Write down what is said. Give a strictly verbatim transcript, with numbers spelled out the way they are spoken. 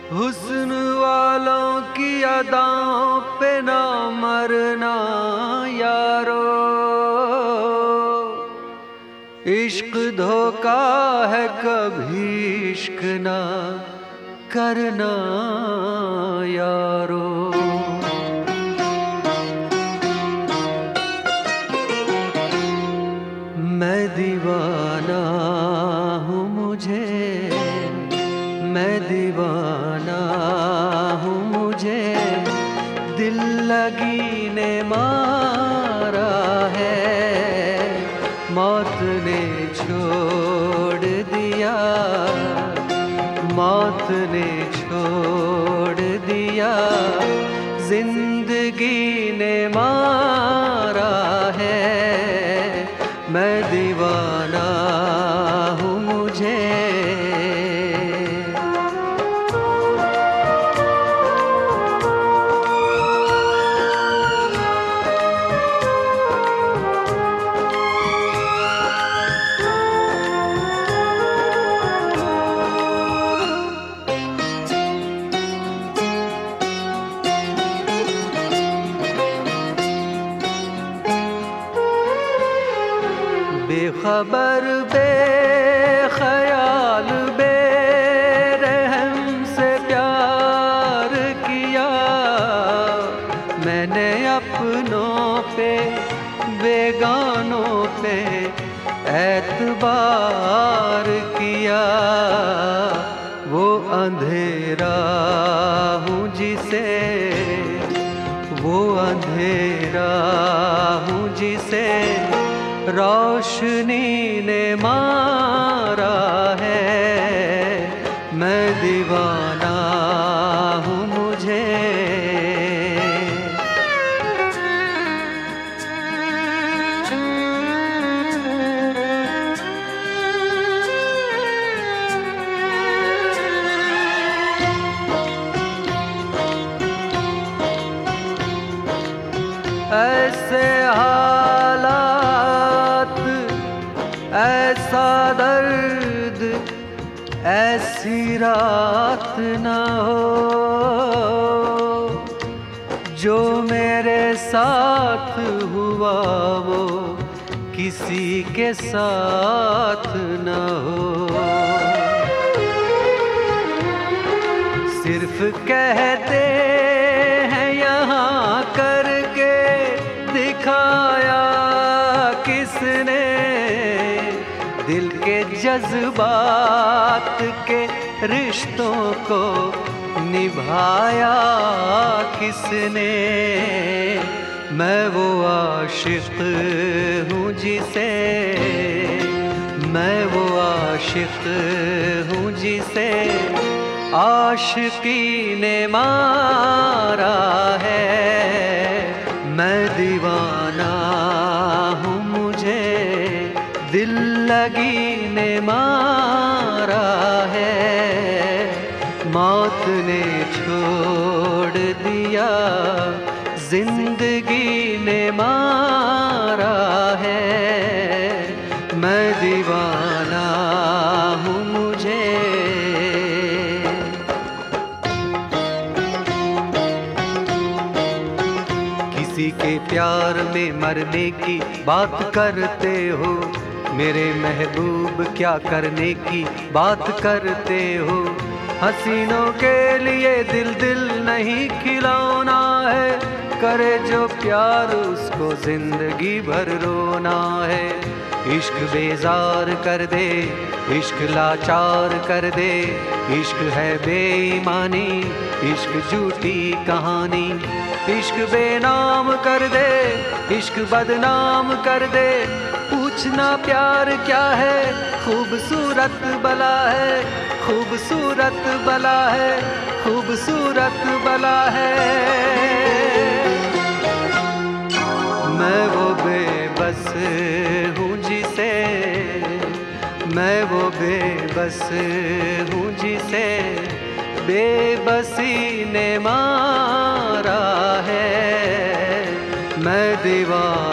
हुस्न वालों की अदाओं पे ना मरना यारो, इश्क धोखा है कभी इश्क ना करना यारो। मैं दीवाना हूँ मुझे, मैं दीवाना हूँ मुझे दिल लगी ने मारा है, मौत ने छोड़ दिया, मौत ने छोड़ दिया, जिंदगी ने मारा है। मैं दीवाना हूँ मुझे। बेखबर बेख्याल बेरहम से प्यार किया मैंने, अपनों पे बेगानों पे एतबार किया। वो अंधेरा हूँ जिसे, वो अंधेरा हूँ जिसे रोशनी ने मारा है। मैं दीवाना हूँ मुझे। ऐसे हालात, ऐसा दर्द, ऐसी रात न हो, जो मेरे साथ हुआ वो किसी के साथ न हो। सिर्फ कहते हैं यहाँ करके दिखाया किसने, दिल के जज्बात के रिश्तों को निभाया किसने। मैं वो आशिक हूँ जिसे, मैं वो आशिक हूँ जिसे आशिकी ने मारा है। मैं दीवाना हूँ मुझे दिल लगी ने मारा है। मौत ने छोड़ दिया, जिंदगी ने मारा है। मैं दीवाना हूँ मुझे। किसी के प्यार में मरने की बात करते हो, मेरे महबूब क्या करने की बात करते हो। हसीनों के लिए दिल दिल नहीं खिलौना है, करे जो प्यार उसको जिंदगी भर रोना है। इश्क बेजार कर दे, इश्क लाचार कर दे, इश्क है बेईमानी, इश्क झूठी कहानी। इश्क बेनाम कर दे, इश्क बदनाम कर दे, पूछना प्यार क्या है, खूबसूरत बला है, खूबसूरत बला है, खूबसूरत बला है। मैं वो बेबस हूँ जिसे, मैं वो बेबस हूँ जिसे बेबसी ने मारा है। मैं दीवाना